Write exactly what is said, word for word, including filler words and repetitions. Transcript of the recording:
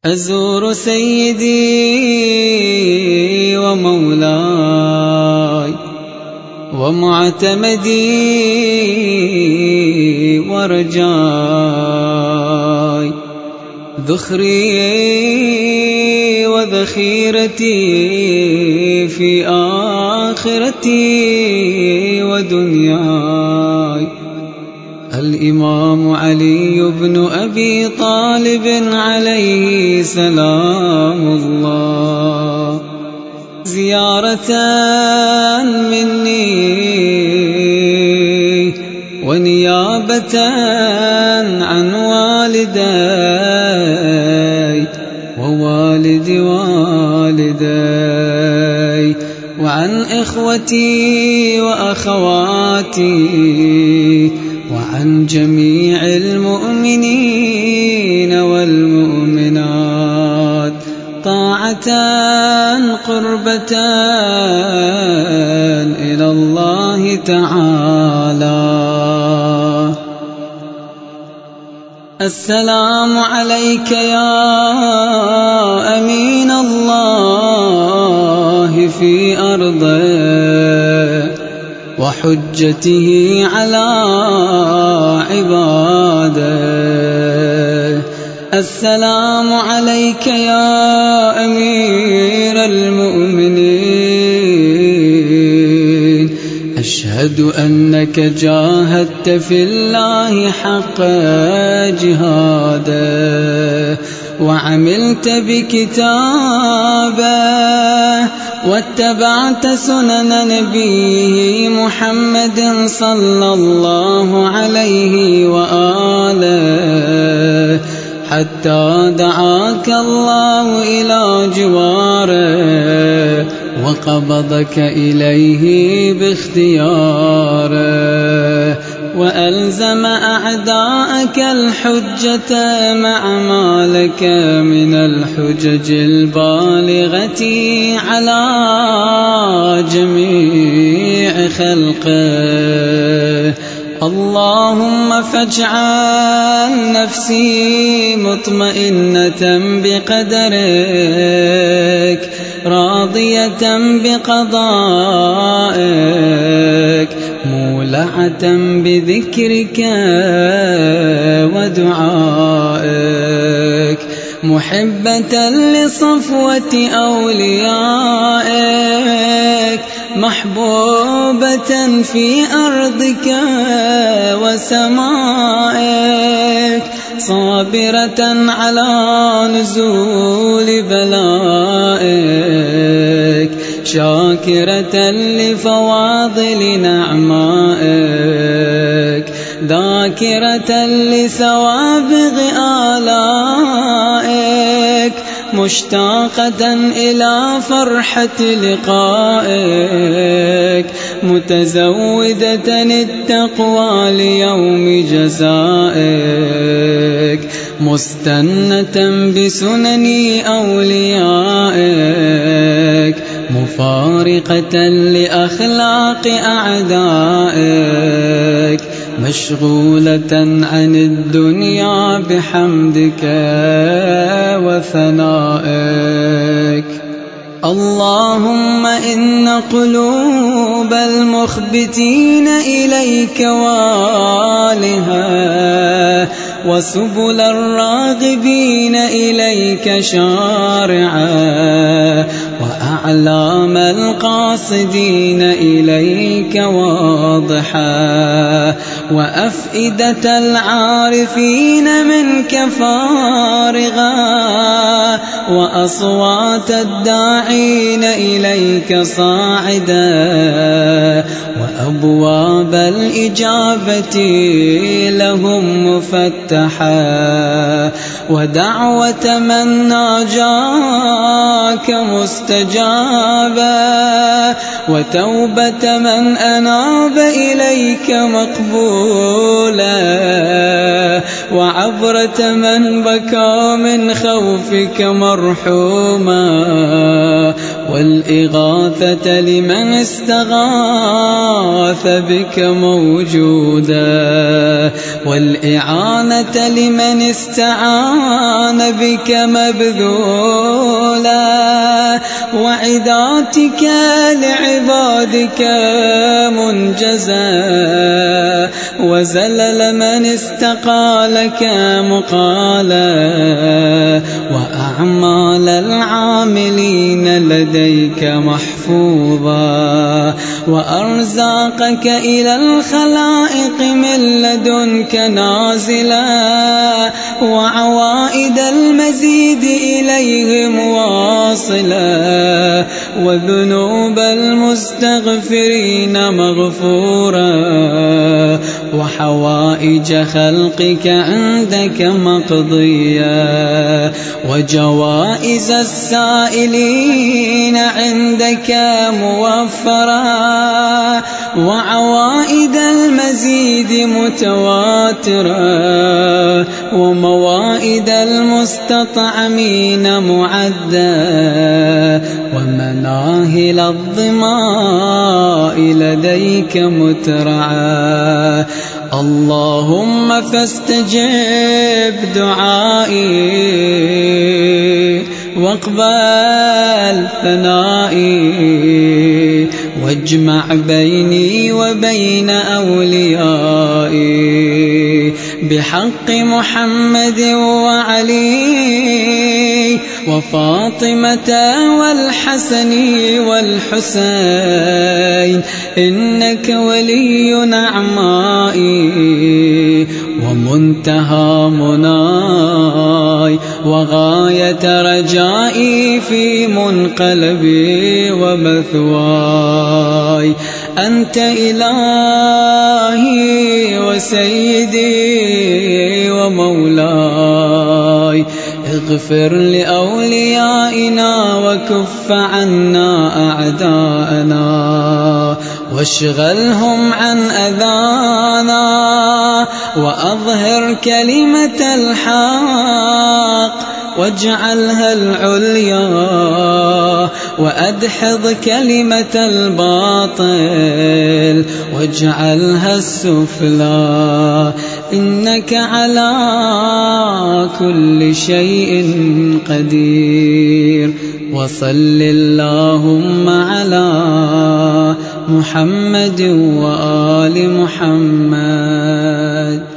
أزور سيدي ومولاي ومعتمدي ورجاي، ذخري وذخيرتي في آخرتي ودنياي، الإمام علي بن أبي طالب عليه سلام الله، زيارة مني ونيابة عن والدي ووالد والدي وعن إخوتي وأخواتي وعن جميع المؤمنين والمؤمنات، طاعة قربة إلى الله تعالى. السلام عليك يا أمين الله في أرضه وحجته على عباده، السلام عليك يا أمير المؤمنين، أشهد أنك جاهدت في الله حق جهاده وعملت بكتابه واتبعت سنن نبيه محمد صلى الله عليه وآله حتى دعاك الله إلى جواره وقبضك إليه باختياره، وألزم أعداءك الحجة مع ما لك من الحجج البالغة على جميع خلقه. اللهم فاجعل نفسي مطمئنة بقدرك راضية بقضائك مولعة بذكرك ودعائك، محبة لصفوة أوليائك، محبوبة في أرضك وسمائك، صابرة على نزول بلائك، شاكرة لفواضل نعمائك، ذاكرة لسوابغ آلائك، مشتاقة إلى فرحة لقائك، متزودة التقوى ليوم جزائك، مستنة بسنن أوليائك، مفارقة لأخلاق أعدائك، مشغولة عن الدنيا بحمدك وثنائك. اللهم إن قلوب المخبتين إليك والها، وسبل الراغبين إليك شارعا، وأعلام القاصدين إليك واضحا، وأفئدة العارفين منك فارغا، وأصوات الداعين إليك صاعدا، وأبواب الإجابة لهم مفتحا، ودعوة من ناجاك مستجابا، وتوبة من أناب إليك مقبولا، وعبرة من بكى من خوفك مرجوا. مرحوما، والإغاثة لمن استغاث بك موجودا، والإعانة لمن استعان بك مبذولا، وعداتك لعبادك منجزا، وزلل من استقالك مقالا، وأعمال العاملين لديك محفوظا، وأرزاقك إلى الخلائق من لدنك نازلا، وعوائد المزيد إليهم واصلا، وذنوب المستغفرين مغفورا، وحوائج خلقك عندك مقضيا، وجوائز السائلين عندك موفرا، وعوائد المزيد متواترا، وموائد المستطعمين معدا، ومناهل الظماء لديك مترعا. اللهم فاستجب دعائي واقبل ثنائي، واجمع بيني وبين أوليائي بحق محمد وعلي وفاطمة والحسن والحسين، إنك ولي نعمائي ومنتهى مناي، وغاية رجائي في منقلبي ومثواي. أنت إلهي وسيدي ومولاي، اغفر لأوليائنا وكف عنا أعداءنا، واشغلهم عن أذانا، وأظهر كلمة الحق واجعلها العليا، وأدحض كلمة الباطل واجعلها السفلى، إنك على كل شيء قدير. وصل اللهم على محمد وآل محمد.